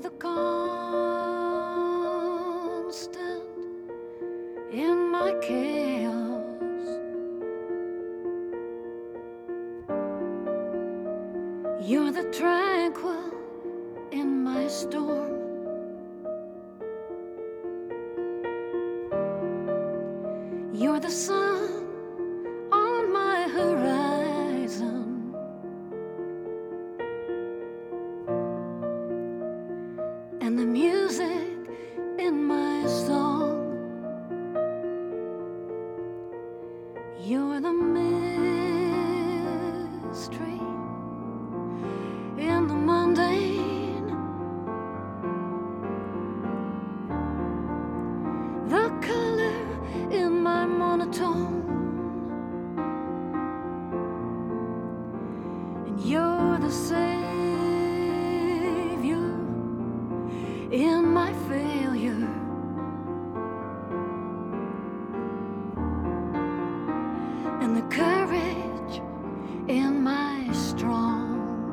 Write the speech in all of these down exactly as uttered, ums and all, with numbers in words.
the constant in my chaos. You're the tranquil in my storm. You're the sun on my horizon, and the music in my song. You're the mystery in the mundane, the color in my monotone, and you're the savior in my failure, and the courage in my strong.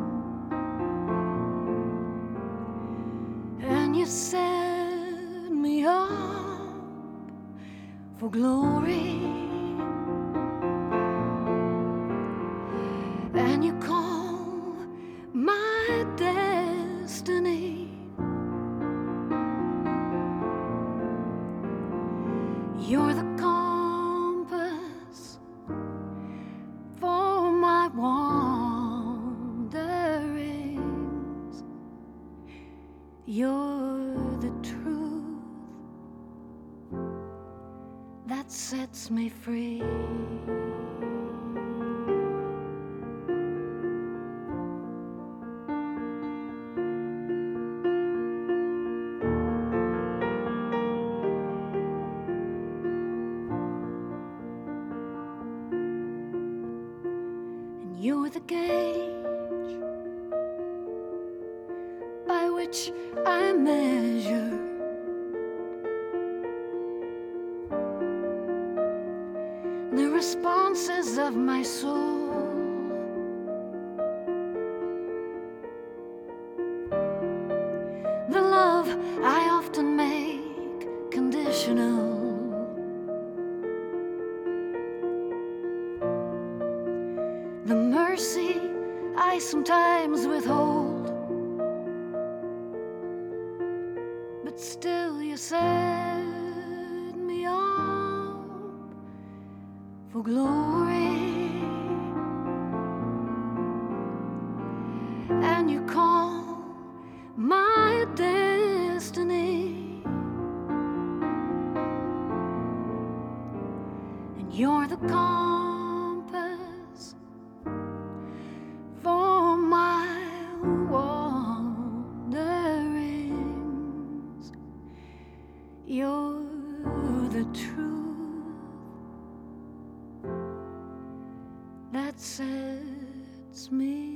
And you set me up for glory, and you call my destiny. You're the compass for my wanderings. You're the truth that sets me free. And you're the gauge by which I measure the responses of my soul. The love I often make conditional, the mercy I sometimes withhold, but still you set me up for glory, and you call my destiny. And you're the compass for my wanderings. You're the truth that sets me